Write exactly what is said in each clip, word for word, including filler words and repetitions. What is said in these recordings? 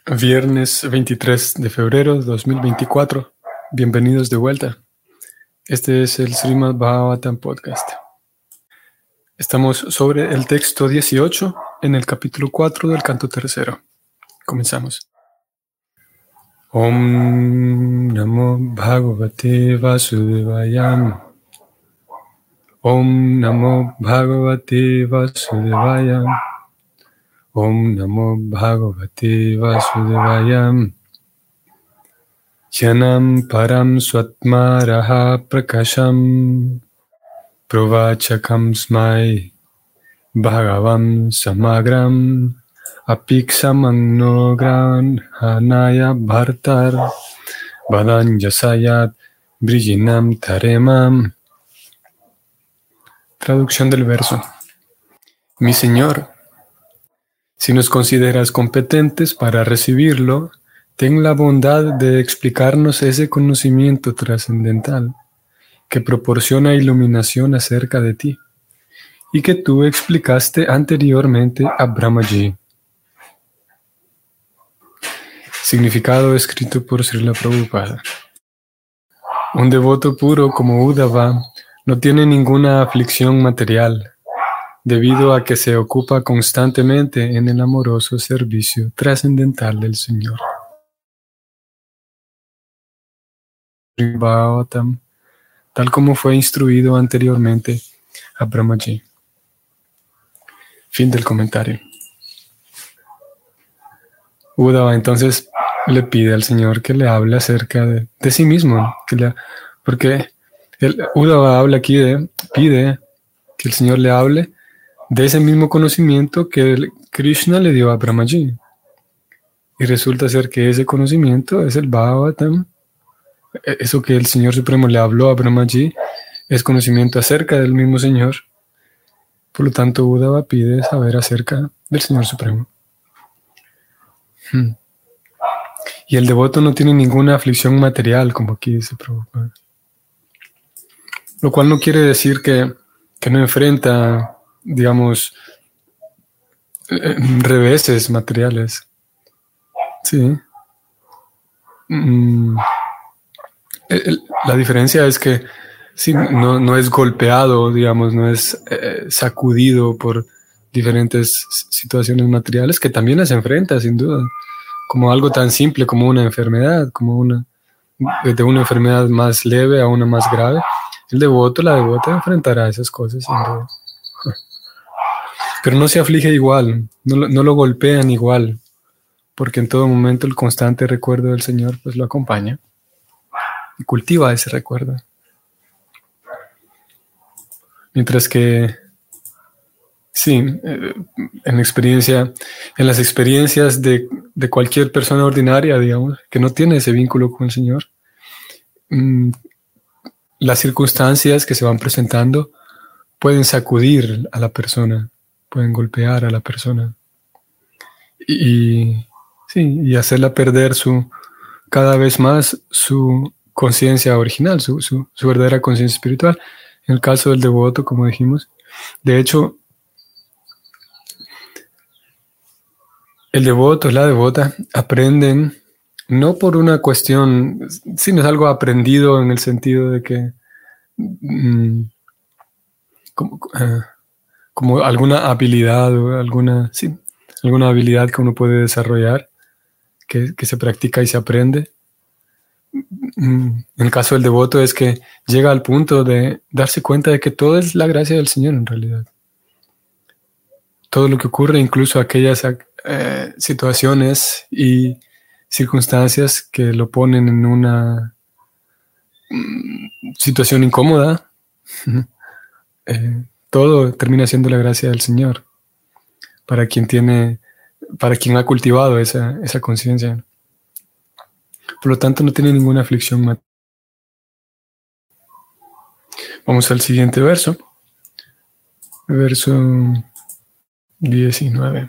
Viernes veintitrés de febrero de dos mil veinticuatro. Bienvenidos de vuelta. Este es el Srimad Bhagavatam Podcast. Estamos sobre el texto dieciocho en el capítulo cuatro del canto tercero. Comenzamos. Om Namo Bhagavate Vasudevaya. Om Namo Bhagavate Vasudevaya. Om Namo Bhagavate Vasudevaya. Yanam param swatmaraha prakasham provachakam smai bhagavam samagram apiksamano granhanaya bhartar vadanjasayat brijinam taremam. Traducción del verso. Mi Señor, si nos consideras competentes para recibirlo, ten la bondad de explicarnos ese conocimiento trascendental que proporciona iluminación acerca de ti y que tú explicaste anteriormente a Brahmaji. Significado escrito por Srila Prabhupada. Un devoto puro como Uddhava no tiene ninguna aflicción material, debido a que se ocupa constantemente en el amoroso servicio trascendental del Señor. Bhagavatam, tal como fue instruido anteriormente a Brahmaji. Fin del comentario. Uddhava entonces le pide al Señor que le hable acerca de, de sí mismo, que le, porque el, Uddhava habla aquí de, pide que el Señor le hable de ese mismo conocimiento que el, Krishna le dio a Brahmaji. Y resulta ser que ese conocimiento es el Bhagavatam. Eso que el Señor Supremo le habló a Brahmaji es conocimiento acerca del mismo Señor. Por lo tanto, Uddhava pide saber acerca del Señor Supremo. Hmm. Y el devoto no tiene ninguna aflicción material, como aquí dice Prabhupada. Lo cual no quiere decir que, que no enfrenta, digamos, reveses materiales. Sí. Mm. La diferencia es que sí, no, no es golpeado, digamos, no es eh, sacudido por diferentes situaciones materiales que también las enfrenta, sin duda, como algo tan simple como una enfermedad, como una, desde una enfermedad más leve a una más grave. El devoto, la devota enfrentará esas cosas, sin duda. Pero no se aflige igual, no, no lo golpean igual, porque en todo momento el constante recuerdo del Señor pues lo acompaña. Y cultiva ese recuerdo. Mientras que, sí, en experiencia, en las experiencias de, de cualquier persona ordinaria, digamos, que no tiene ese vínculo con el Señor, mmm, las circunstancias que se van presentando pueden sacudir a la persona, pueden golpear a la persona y, sí, y hacerla perder su, cada vez más su conciencia original, su, su, su verdadera conciencia espiritual. En el caso del devoto, como dijimos, de hecho, el devoto, la devota, aprenden no por una cuestión, sino es algo aprendido en el sentido de que mmm, como, uh, como alguna habilidad o alguna, sí, alguna habilidad que uno puede desarrollar, que, que se practica y se aprende. En el caso del devoto es que llega al punto de darse cuenta de que todo es la gracia del Señor en realidad. Todo lo que ocurre, incluso aquellas eh, situaciones y circunstancias que lo ponen en una mm, situación incómoda, eh, todo termina siendo la gracia del Señor para quien tiene, para quien ha cultivado esa, esa conciencia. Por lo tanto, no tiene ninguna aflicción material. Vamos al siguiente verso. Verso diecinueve.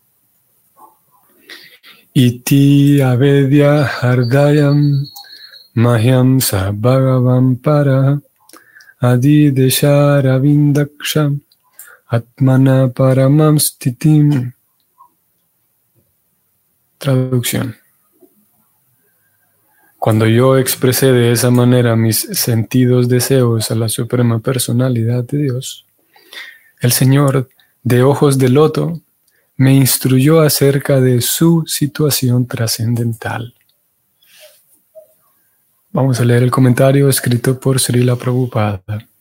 Iti avedya hardayam mahyam sa bhagavam para adideshara vindaksham atmana paramam stitim. Traducción. Cuando yo expresé de esa manera mis sentidos deseos a la suprema personalidad de Dios, el Señor, de ojos de loto, me instruyó acerca de su situación trascendental. Vamos a leer el comentario escrito por Srila Prabhupada.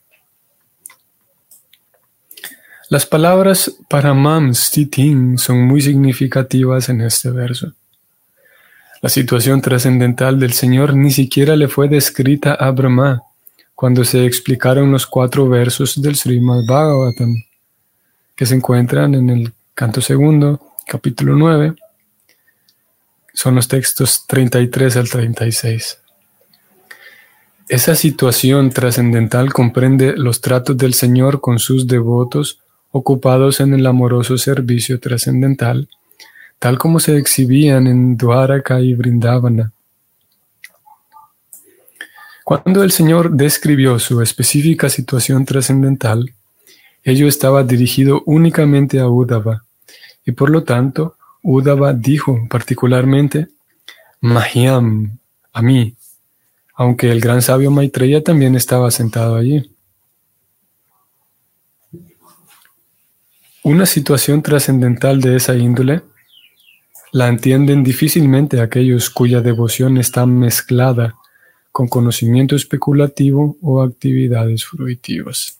Las palabras Paramam Stitim son muy significativas en este verso. La situación trascendental del Señor ni siquiera le fue descrita a Brahma cuando se explicaron los cuatro versos del Srimad Bhagavatam, que se encuentran en el canto segundo, capítulo nueve. Son los textos treinta y tres al treinta y seis. Esa situación trascendental comprende los tratos del Señor con sus devotos ocupados en el amoroso servicio trascendental, tal como se exhibían en Dwaraka y Vrindavana. Cuando el Señor describió su específica situación trascendental, ello estaba dirigido únicamente a Uddhava, y por lo tanto, Uddhava dijo particularmente, Mahyam, a mí, aunque el gran sabio Maitreya también estaba sentado allí. Una situación trascendental de esa índole la entienden difícilmente aquellos cuya devoción está mezclada con conocimiento especulativo o actividades fruitivas.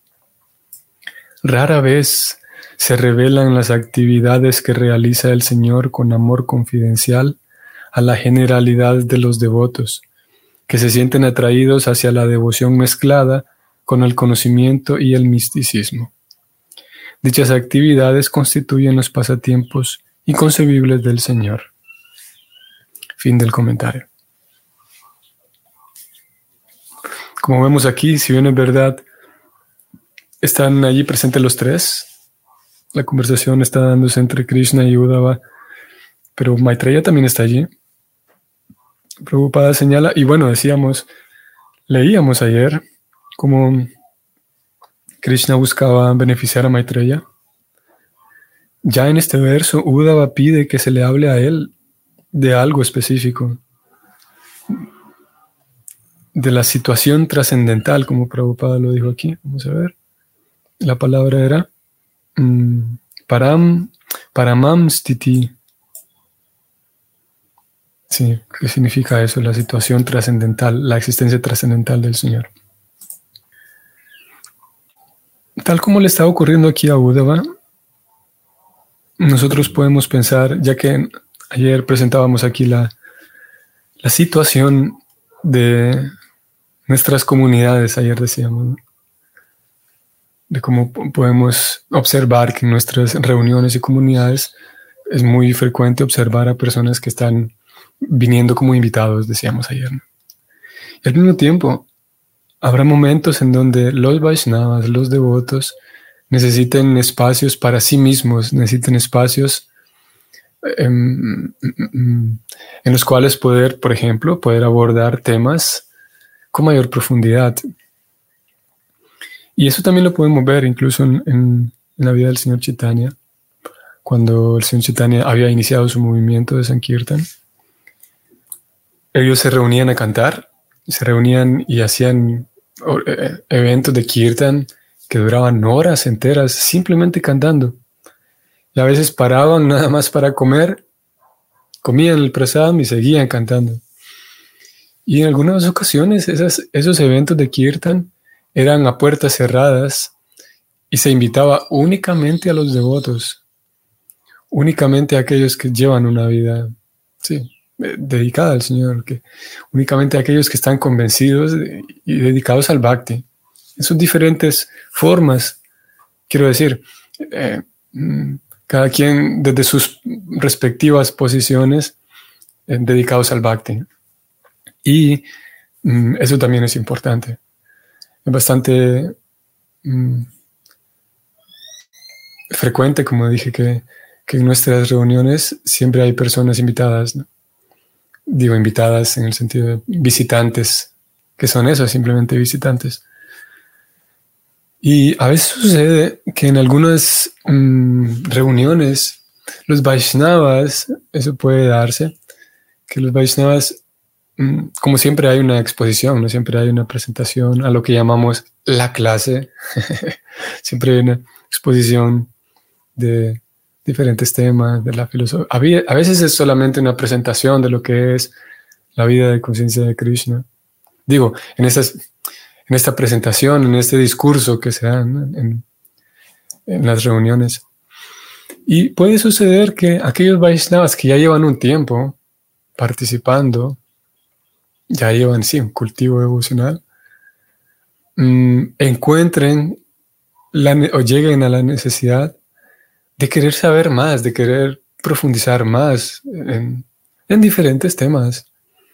Rara vez se revelan las actividades que realiza el Señor con amor confidencial a la generalidad de los devotos, que se sienten atraídos hacia la devoción mezclada con el conocimiento y el misticismo. Dichas actividades constituyen los pasatiempos inconcebibles del Señor. Fin del comentario. Como vemos aquí, si bien es verdad, están allí presentes los tres. La conversación está dándose entre Krishna y Uddhava, pero Maitreya también está allí. Prabhupada señala, y bueno, decíamos, leíamos ayer cómo Krishna buscaba beneficiar a Maitreya. Ya en este verso, Uddhava pide que se le hable a él de algo específico, de la situación trascendental, como Prabhupada lo dijo aquí. Vamos a ver. La palabra era um, param, paramam stiti. Sí, ¿qué significa eso? La situación trascendental, la existencia trascendental del Señor. Tal como le está ocurriendo aquí a Uddhava, nosotros podemos pensar, ya que ayer presentábamos aquí la, la situación de nuestras comunidades, ayer decíamos, ¿no? De cómo podemos observar que en nuestras reuniones y comunidades es muy frecuente observar a personas que están viniendo como invitados, decíamos ayer, ¿no? Y al mismo tiempo, habrá momentos en donde los Vaishnavas, los devotos, necesiten espacios para sí mismos, necesiten espacios en, en los cuales poder, por ejemplo, poder abordar temas con mayor profundidad. Y eso también lo podemos ver incluso en, en, en la vida del Señor Chaitanya, cuando el Señor Chaitanya había iniciado su movimiento de Sankirtan. Ellos se reunían a cantar, se reunían y hacían eventos de Kirtan que duraban horas enteras simplemente cantando. Y a veces paraban nada más para comer, comían el prasadam y seguían cantando. Y en algunas ocasiones esas, esos eventos de Kirtan eran a puertas cerradas y se invitaba únicamente a los devotos, únicamente a aquellos que llevan una vida, sí, dedicada al Señor, que únicamente a aquellos que están convencidos y dedicados al bhakti. En sus diferentes formas, quiero decir, eh, cada quien desde sus respectivas posiciones eh, dedicados al bhakti. Y mm, eso también es importante. Es bastante mm, frecuente, como dije, que, que en nuestras reuniones siempre hay personas invitadas, ¿no? Digo invitadas en el sentido de visitantes, que son eso, simplemente visitantes. Y a veces sucede que en algunas mm, reuniones los Vaishnavas, eso puede darse, que los Vaishnavas, como siempre hay una exposición, ¿no? Siempre hay una presentación a lo que llamamos la clase. Siempre hay una exposición de diferentes temas de la filosofía. A veces es solamente una presentación de lo que es la vida de conciencia de Krishna. Digo, en, estas, en esta presentación, en este discurso que se da, ¿no? en, en las reuniones. Y puede suceder que aquellos Vaishnavas que ya llevan un tiempo participando, ya llevan, sí, un cultivo devocional, mmm, encuentren la, o lleguen a la necesidad de querer saber más, de querer profundizar más en, en diferentes temas.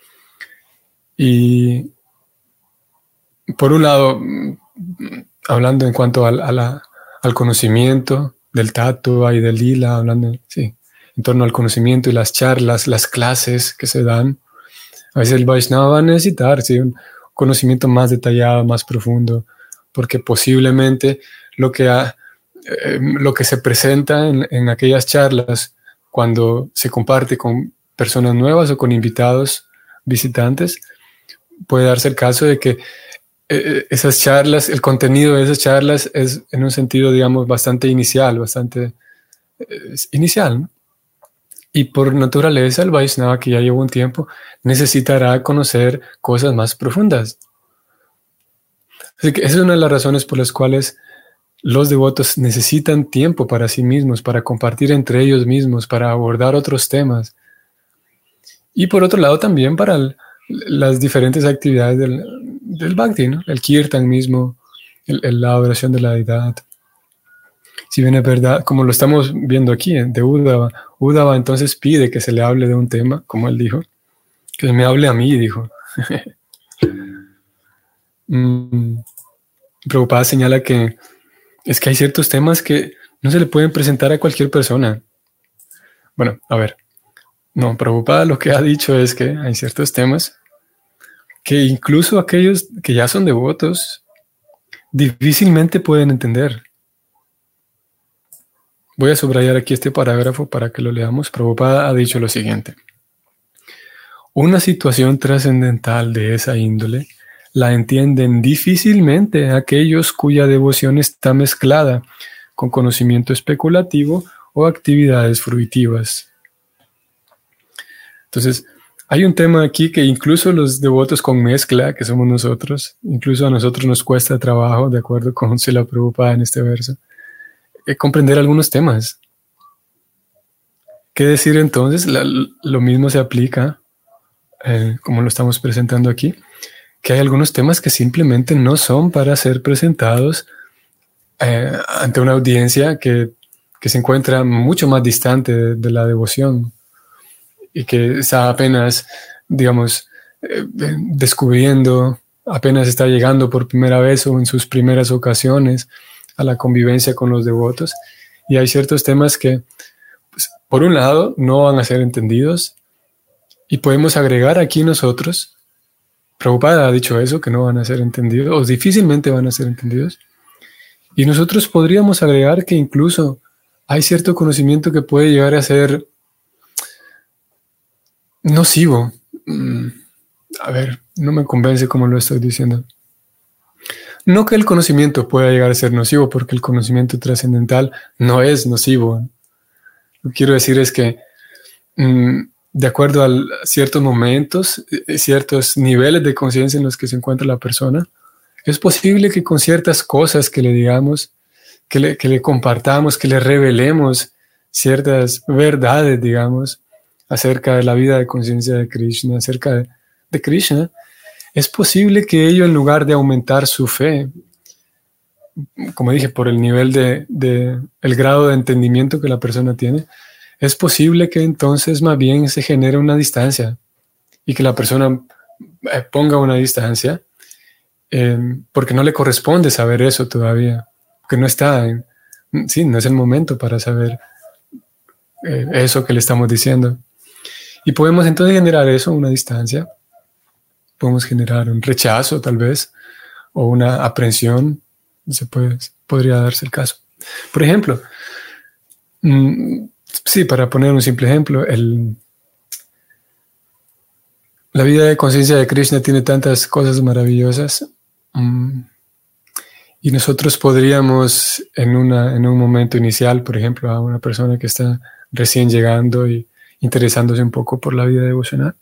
Y por un lado, hablando en cuanto a, a la, al conocimiento del tattva y del lila, hablando, sí, en torno al conocimiento y las charlas, las clases que se dan, a veces el Vaishnava va a necesitar, sí, un conocimiento más detallado, más profundo, porque posiblemente lo que, ha, eh, lo que se presenta en, en aquellas charlas, cuando se comparte con personas nuevas o con invitados visitantes, puede darse el caso de que eh, esas charlas, el contenido de esas charlas es en un sentido, digamos, bastante inicial, bastante eh, inicial, ¿no? Y por naturaleza el Vaishnava, que ya lleva un tiempo, necesitará conocer cosas más profundas. Así que esa es una de las razones por las cuales los devotos necesitan tiempo para sí mismos, para compartir entre ellos mismos, para abordar otros temas. Y por otro lado también para el, las diferentes actividades del, del Bhakti, ¿no? El Kirtan mismo, el, el, la adoración de la deidad. Si bien es verdad, como lo estamos viendo aquí, de Uddhava, Uddhava entonces pide que se le hable de un tema, como él dijo, que se me hable a mí, dijo. mm, Prabhupada señala que es que hay ciertos temas que no se le pueden presentar a cualquier persona. Bueno, a ver, no, Prabhupada lo que ha dicho es que hay ciertos temas que incluso aquellos que ya son devotos difícilmente pueden entender. Voy a subrayar aquí este parágrafo para que lo leamos. Prabhupada ha dicho lo siguiente. Una situación trascendental de esa índole la entienden difícilmente aquellos cuya devoción está mezclada con conocimiento especulativo o actividades fruitivas. Entonces, hay un tema aquí que incluso los devotos con mezcla, que somos nosotros, incluso a nosotros nos cuesta trabajo, de acuerdo con Srila Prabhupada en este verso, comprender algunos temas. ¿Qué decir entonces? La, lo mismo se aplica, eh, como lo estamos presentando aquí, que hay algunos temas que simplemente no son para ser presentados eh, ante una audiencia que, que se encuentra mucho más distante de, de la devoción y que está apenas, digamos, eh, descubriendo, apenas está llegando por primera vez o en sus primeras ocasiones a la convivencia con los devotos. Y hay ciertos temas que, pues, por un lado, no van a ser entendidos y podemos agregar aquí nosotros, Prabhupada ha dicho eso, que no van a ser entendidos o difícilmente van a ser entendidos. Y nosotros podríamos agregar que incluso hay cierto conocimiento que puede llegar a ser nocivo. Mm, a ver, no me convence cómo lo estoy diciendo. No que el conocimiento pueda llegar a ser nocivo, porque el conocimiento trascendental no es nocivo. Lo que quiero decir es que mmm, de acuerdo a ciertos momentos, ciertos niveles de conciencia en los que se encuentra la persona, es posible que con ciertas cosas que le digamos, que le, que le compartamos, que le revelemos ciertas verdades, digamos, acerca de la vida de conciencia de Krishna, acerca de, de Krishna, es posible que ello, en lugar de aumentar su fe, como dije, por el nivel de, de el grado de entendimiento que la persona tiene, es posible que entonces más bien se genere una distancia y que la persona eh, ponga una distancia eh, porque no le corresponde saber eso todavía, que no está en, sí, no es el momento para saber eh, eso que le estamos diciendo. Y podemos entonces generar eso, una distancia. Podemos generar un rechazo tal vez o una aprensión, se puede, podría darse el caso. Por ejemplo, mmm, Sí, para poner un simple ejemplo, el, la vida de conciencia de Krishna tiene tantas cosas maravillosas. Um, y nosotros podríamos, en, una, en un momento inicial, por ejemplo, a una persona que está recién llegando y interesándose un poco por la vida devocional,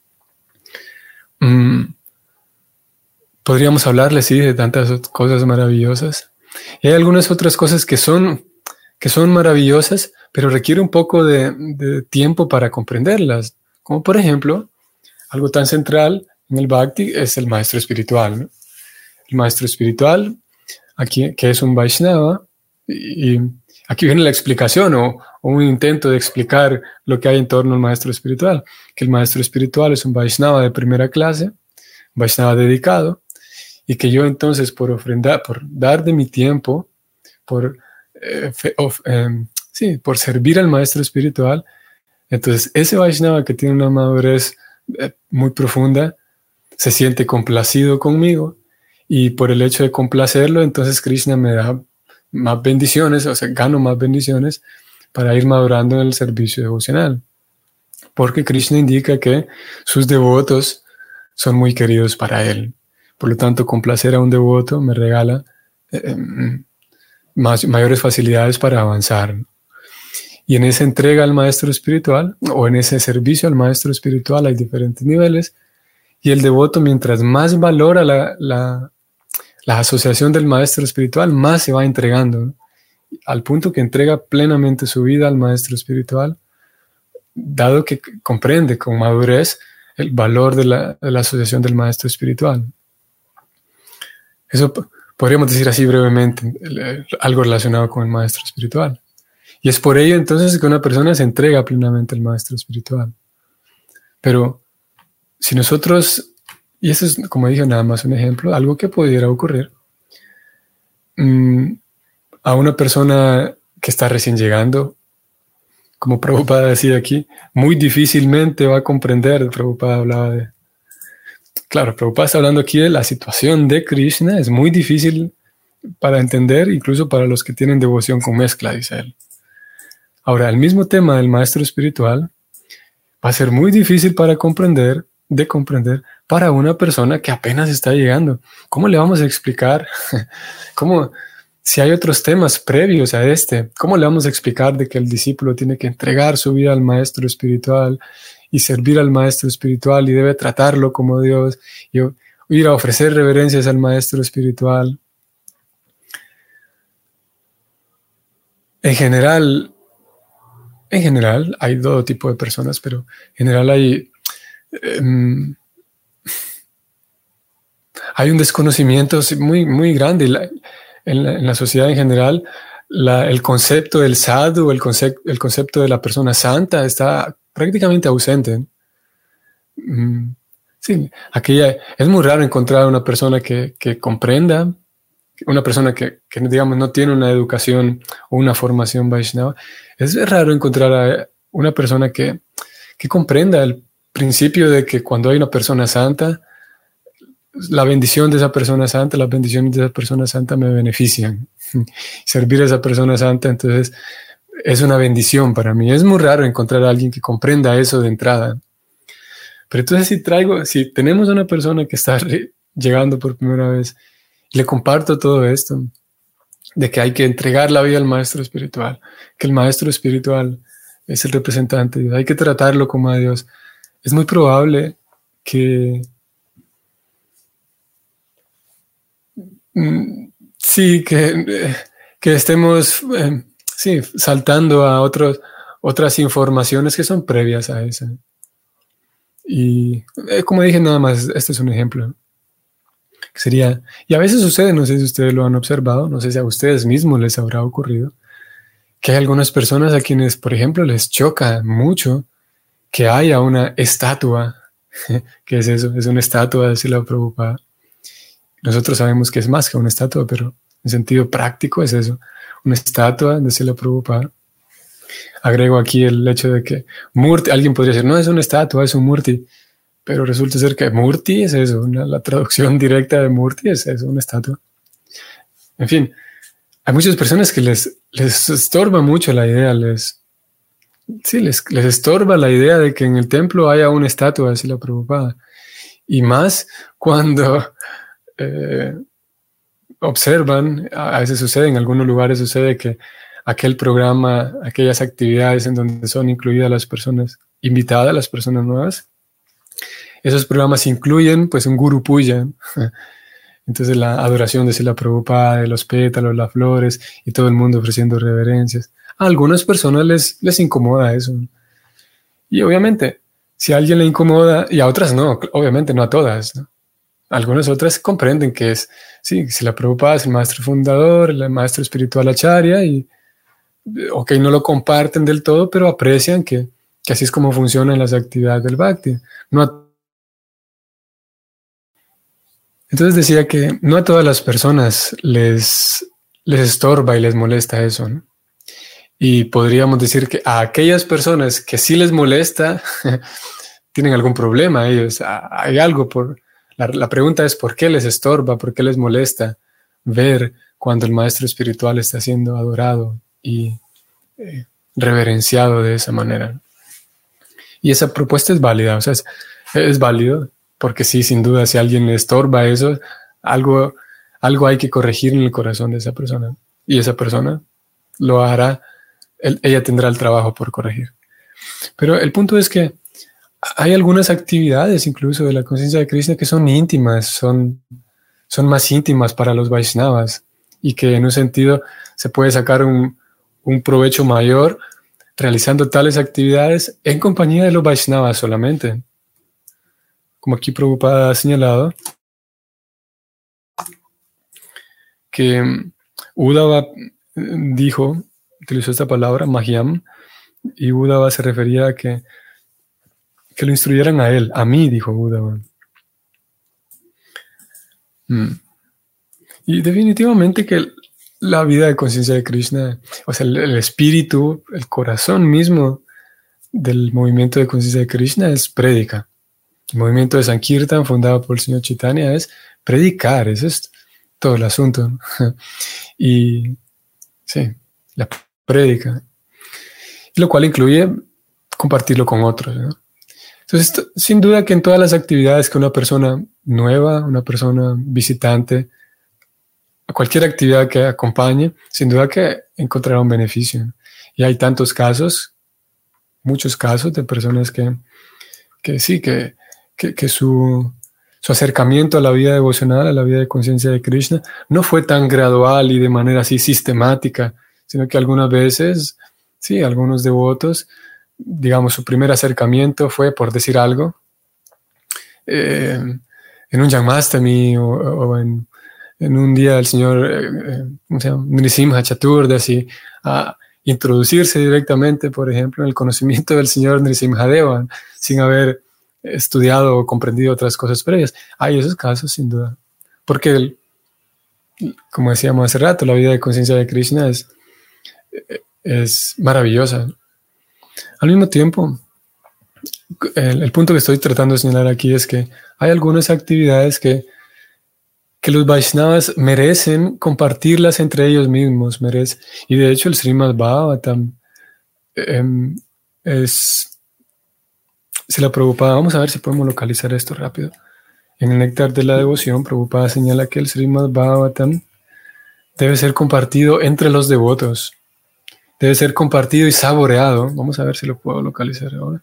um, podríamos hablarle, sí, de tantas cosas maravillosas. Y hay algunas otras cosas que son, que son maravillosas, pero requiere un poco de, de tiempo para comprenderlas. Como por ejemplo, algo tan central en el Bhakti es el maestro espiritual, ¿no? El maestro espiritual, aquí, que es un Vaishnava, y, y aquí viene la explicación o, o un intento de explicar lo que hay en torno al maestro espiritual, que el maestro espiritual es un Vaishnava de primera clase, un Vaishnava dedicado, y que yo entonces por ofrendar, por dar de mi tiempo, por, eh, fe, of, eh, sí, por servir al maestro espiritual, entonces ese Vaishnava que tiene una madurez eh, muy profunda, se siente complacido conmigo, y por el hecho de complacerlo, entonces Krishna me da más bendiciones, o sea, gano más bendiciones para ir madurando en el servicio devocional. Porque Krishna indica que sus devotos son muy queridos para él. Por lo tanto, complacer a un devoto me regala eh, más, mayores facilidades para avanzar. Y en esa entrega al maestro espiritual, o en ese servicio al maestro espiritual, hay diferentes niveles. Y el devoto, mientras más valora la, la, la asociación del maestro espiritual, más se va entregando, ¿no? Al punto que entrega plenamente su vida al maestro espiritual, dado que comprende con madurez el valor de la, de la asociación del maestro espiritual. Eso podríamos decir así brevemente, algo relacionado con el maestro espiritual. Y es por ello entonces que una persona se entrega plenamente al maestro espiritual. Pero si nosotros, y eso es, como dije, nada más un ejemplo, algo que pudiera ocurrir mmm, a una persona que está recién llegando, como Prabhupada decía aquí, muy difícilmente va a comprender. Prabhupada hablaba de... Claro, Prabhupada está hablando aquí de la situación de Krishna, es muy difícil para entender, incluso para los que tienen devoción con mezcla, dice él. Ahora, el mismo tema del maestro espiritual va a ser muy difícil para comprender, de comprender, para una persona que apenas está llegando. ¿Cómo le vamos a explicar? ¿Cómo, si hay otros temas previos a este, cómo le vamos a explicar de que el discípulo tiene que entregar su vida al maestro espiritual y servir al maestro espiritual y debe tratarlo como Dios y ir a ofrecer reverencias al maestro espiritual? En general, en general hay todo tipo de personas, pero en general hay, um, hay un desconocimiento muy, muy grande la, en, la, en la sociedad en general. La, el concepto del sadhu, el, concept, el concepto de la persona santa está prácticamente ausente. Um, sí, aquella, es muy raro encontrar una persona que, que comprenda, una persona que, que, digamos, no tiene una educación o una formación Vaishnava. Es raro encontrar a una persona que, que comprenda el principio de que cuando hay una persona santa, la bendición de esa persona santa, las bendiciones de esa persona santa me benefician. Servir a esa persona santa, entonces, es una bendición para mí. Es muy raro encontrar a alguien que comprenda eso de entrada. Pero entonces si traigo, si tenemos una persona que está llegando por primera vez, le comparto todo esto, de que hay que entregar la vida al maestro espiritual, que el maestro espiritual es el representante de Dios, hay que tratarlo como a Dios. Es muy probable que sí, que, que estemos eh, sí, saltando a otros, otras informaciones que son previas a esa. Y eh, como dije, nada más, este es un ejemplo. Sería, y a veces sucede, no sé si ustedes lo han observado, no sé si a ustedes mismos les habrá ocurrido, que hay algunas personas a quienes, por ejemplo, les choca mucho que haya una estatua. ¿Qué es eso? Es una estatua de Srila Prabhupada. Nosotros sabemos que es más que una estatua, pero en sentido práctico es eso, una estatua de Srila Prabhupada. Agrego aquí el hecho de que Murti, alguien podría decir, no es una estatua, es un Murti. Pero resulta ser que Murti es eso, una, la traducción directa de Murti es eso, una estatua. En fin, hay muchas personas que les, les estorba mucho la idea, les, sí, les, les estorba la idea de que en el templo haya una estatua de Srila Prabhupada. Y más cuando eh, observan, a veces sucede, en algunos lugares sucede que aquel programa, aquellas actividades en donde son incluidas las personas invitadas, las personas nuevas, esos programas incluyen pues un Guru Puja. Entonces la adoración de Srila Prabhupada, de los pétalos, las flores y todo el mundo ofreciendo reverencias. A algunas personas les, les incomoda eso. Y obviamente, si a alguien le incomoda, y a otras no, obviamente no a todas, ¿no? Algunas otras comprenden que es, sí, Srila Prabhupada es el maestro fundador, el maestro espiritual Acharya, y ok, no lo comparten del todo, pero aprecian que, que así es como funcionan las actividades del Bhakti. No a Entonces decía que no a todas las personas les, les estorba y les molesta eso, ¿no? Y podríamos decir que a aquellas personas que sí les molesta, tienen algún problema ellos. Hay algo por... La, la pregunta es ¿por qué les estorba? ¿Por qué les molesta ver cuando el maestro espiritual está siendo adorado y eh, reverenciado de esa manera? Y esa propuesta es válida, o sea, es, es válido. Porque sí, sin duda, si a alguien le estorba eso, algo, algo hay que corregir en el corazón de esa persona. Y esa persona lo hará, él, ella tendrá el trabajo por corregir. Pero el punto es que hay algunas actividades, incluso de la conciencia de Krishna, que son íntimas, son, son más íntimas para los Vaishnavas, y que en un sentido se puede sacar un, un provecho mayor realizando tales actividades en compañía de los Vaishnavas solamente. Como aquí Prabhupada ha señalado, que Uddhava dijo, utilizó esta palabra, Mahyam, y Uddhava se refería a que, que lo instruyeran a él, a mí, dijo Uddhava. Mm. Y definitivamente que la vida de conciencia de Krishna, o sea, el, el espíritu, el corazón mismo del movimiento de conciencia de Krishna es prédica. El movimiento de Sankirtan, fundado por el señor Chaitanya, es predicar, eso es todo el asunto, ¿no? Y sí, la prédica. Lo cual incluye compartirlo con otros, ¿no? Entonces, sin duda que en todas las actividades que una persona nueva, una persona visitante, cualquier actividad que acompañe, sin duda que encontrará un beneficio, ¿no? Y hay tantos casos, muchos casos de personas que, que sí, que que, que su, su acercamiento a la vida devocional, a la vida de conciencia de Krishna, no fue tan gradual y de manera así sistemática, sino que algunas veces, sí, algunos devotos, digamos, su primer acercamiento fue, por decir algo, eh, en un Janmastami o, o en, en un día del señor, eh, ¿cómo se llama? Nrisimha Chaturdasi, a introducirse directamente, por ejemplo, en el conocimiento del señor Nrisimhadeva, sin haber estudiado o comprendido otras cosas previas. Hay esos casos, sin duda. Porque, el, como decíamos hace rato, la vida de conciencia de Krishna es, es maravillosa. Al mismo tiempo, el, el punto que estoy tratando de señalar aquí es que hay algunas actividades que, que los Vaishnavas merecen compartirlas entre ellos mismos. Merece, y de hecho el Srimad Bhagavatam eh, es... Si la Prabhupada, vamos a ver si podemos localizar esto rápido. En el Néctar de la Devoción, Prabhupada señala que el Srimad Bhagavatam debe ser compartido entre los devotos. Debe ser compartido y saboreado. Vamos a ver si lo puedo localizar ahora.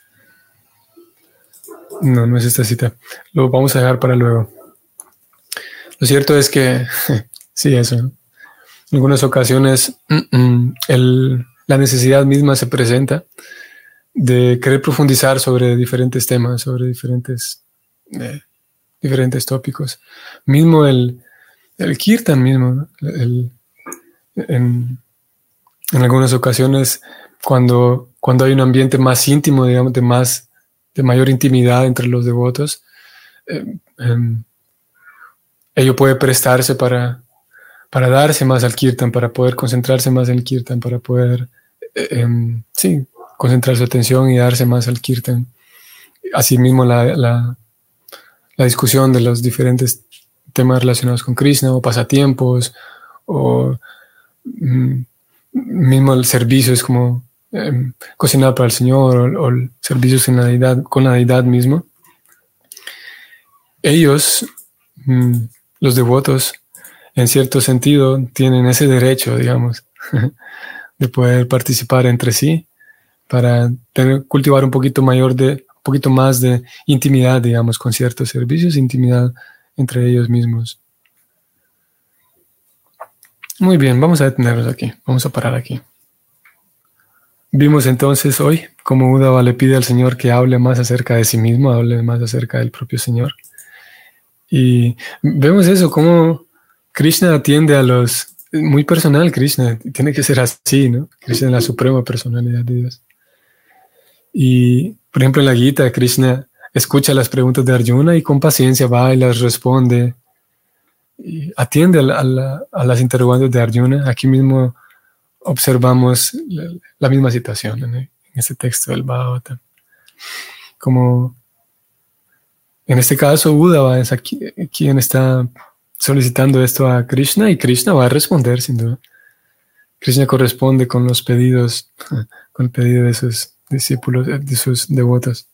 No, no es esta cita. Lo vamos a dejar para luego. Lo cierto es que, sí, eso. En algunas ocasiones el, la necesidad misma se presenta de querer profundizar sobre diferentes temas, sobre diferentes, eh, diferentes tópicos. Mismo el, el kirtan mismo, ¿no? el, en, en algunas ocasiones, cuando, cuando hay un ambiente más íntimo, digamos, de, más, de mayor intimidad entre los devotos, eh, eh, ello puede prestarse para, para darse más al kirtan, para poder concentrarse más en el kirtan, para poder, eh, eh, sí, concentrar su atención y darse más al kirtan. Asimismo, la, la, la discusión de los diferentes temas relacionados con Krishna, o pasatiempos, o mm, mismo el servicio es como eh, cocinar para el Señor o, o el servicio con la deidad, con la deidad mismo, ellos, mm, los devotos, en cierto sentido, tienen ese derecho, digamos, de poder participar entre sí para tener, cultivar un poquito mayor de, un poquito más de intimidad, digamos, con ciertos servicios, intimidad entre ellos mismos. Muy bien, vamos a detenernos aquí, vamos a parar aquí. Vimos entonces hoy cómo Uddhava le pide al Señor que hable más acerca de sí mismo, hable más acerca del propio Señor. Y vemos eso, cómo Krishna atiende a los... Muy personal, Krishna, tiene que ser así, ¿no? Krishna es la suprema personalidad de Dios. Y, por ejemplo, en la Gita, Krishna escucha las preguntas de Arjuna y con paciencia va y las responde. Y atiende a, la, a, la, a las interrogantes de Arjuna. Aquí mismo observamos la, la misma situación en, en este texto del Bhagavatam. Como en este caso, Uddhava es aquí, quien está solicitando esto a Krishna y Krishna va a responder sin duda. Krishna corresponde con los pedidos, con el pedido de sus discípulos, de sus devotos.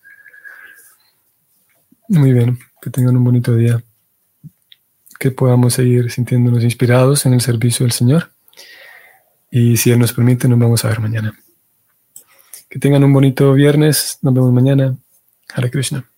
Muy bien, que tengan un bonito día. Que podamos seguir sintiéndonos inspirados en el servicio del Señor. Y si Él nos permite, nos vamos a ver mañana. Que tengan un bonito viernes. Nos vemos mañana. Hare Krishna.